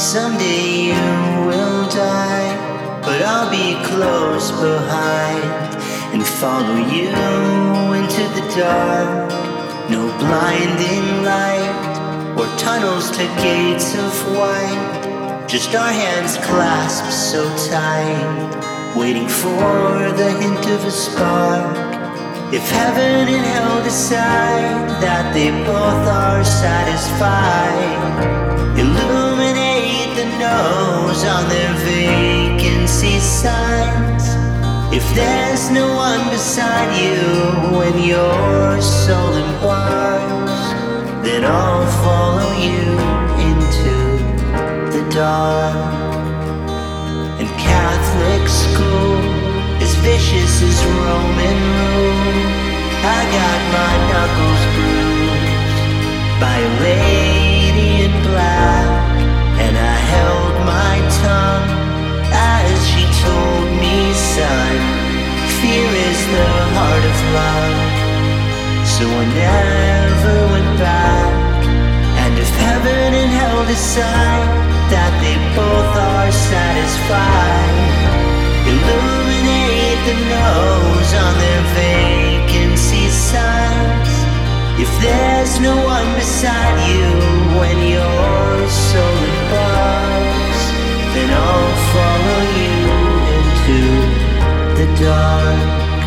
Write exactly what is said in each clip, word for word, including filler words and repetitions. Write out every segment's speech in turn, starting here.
Someday you will die, but I'll be close behind and follow you into the dark. No blinding light or tunnels to gates of white, just our hands clasped so tight, waiting for the hint of a spark. If heaven and hell decide that they both are satisfied, illuminate the nose on their vacancy signs. If there's no one beside you when your soul embarks, then I'll follow you into the dark. And Catholic school, as vicious as Roman rule, I got my knuckles bruised by a lady in black, and I held my tongue as she told me, son, fear is the heart of love. So I never went back. And if heaven and hell decide that they both are satisfied, illuminate the nose on their vacancy signs. If there's no one beside you when your soul embarks, then I'll follow you into the dark.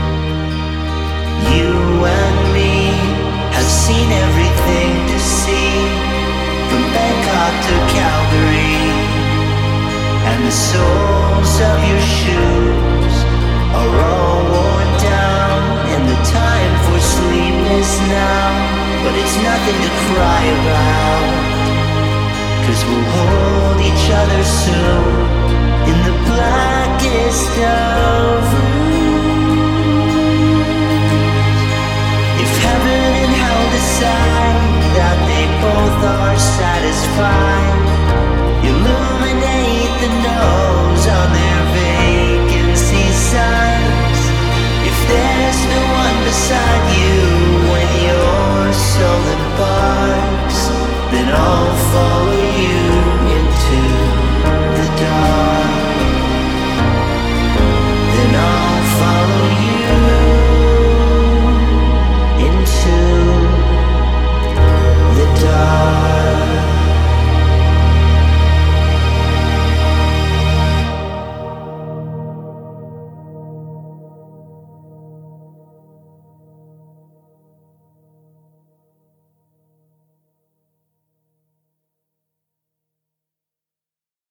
You and me have seen everything to see, from Bangkok to Calgary, and the soles of your shoes are all worn down, and the time for sleep is now. But it's nothing to cry about, 'cause we'll hold each other soon in the blackest of rooms. If heaven and hell decide that they both are satisfied,